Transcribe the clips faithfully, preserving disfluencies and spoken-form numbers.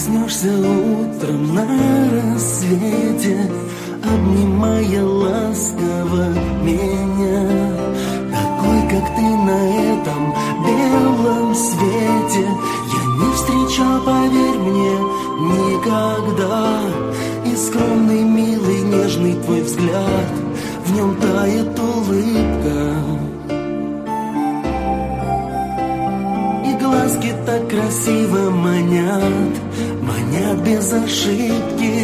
проснешься утром на рассвете, обнимая ласково меня, такой, как ты на этом белом свете. Я не встречал, поверь мне, никогда. И скромный, милый, нежный твой взгляд, в нем тает улыбка. И глазки так красиво манят, манят без ошибки.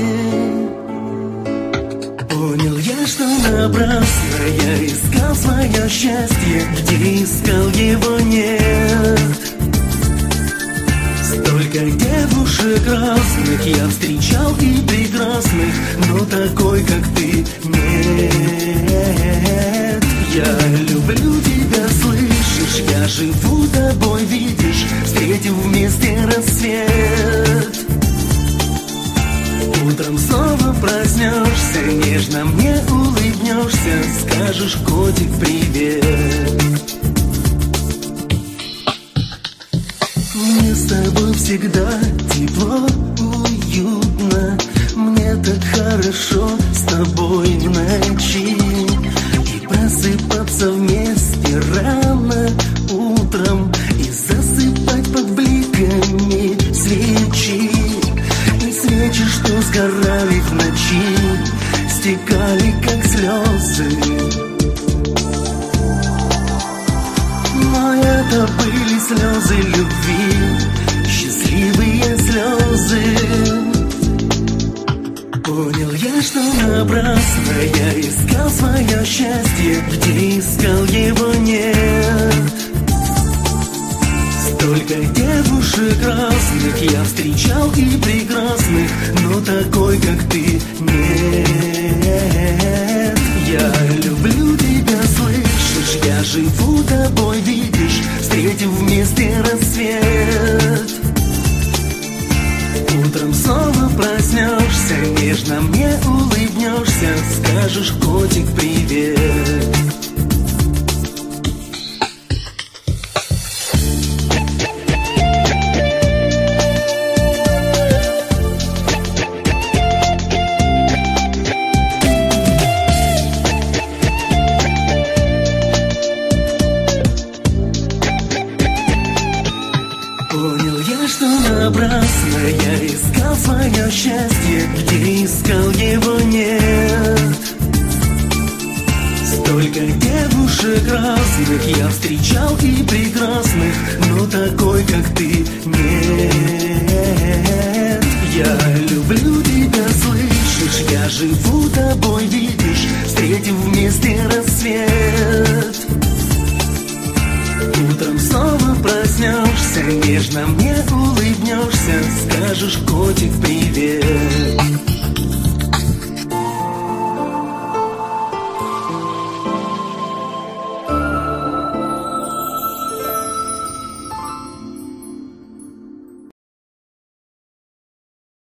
Понял я, что напрасно я искал свое счастье, где искал его нет. Столько девушек разных я встречал и прекрасных, но такой, как ты, нет. Я люблю тебя, слышишь, я живу тобой, видишь, встретим вместе рассвет. Утром снова проснешься, нежно мне улыбнешься, скажешь: котик, привет. Мне с тобой всегда тепло, уютно, мне так хорошо с тобой в ночи. И просыпаться вместе рано утром, и засыпать под бликами свечи. И свечи, что сгорали в ночи, стекали как слезы. Но это были слезы любви, счастливые слезы. Понял я, что напрасно я искал свое счастье, где искал его нет. Столько девушек разных я встречал и прекрасных, но такой, как ты, нет. Я люблю тебя, слышишь, я живу тобой, видишь, встретим вместе рассвет. Утром снова проснешься, нежно мне улыбнешься, скажешь: котик, привет. Понял я, что напрасно я искал свое счастье, где искал его нет. Столько девушек разных я встречал и прекрасных, но такой, как ты, нет. Я люблю тебя, слышишь, я живу тобой, видишь, встретим вместе рассвет. Утром снова проснешься, нежно мне улыбнешься, скажешь: котик, привет.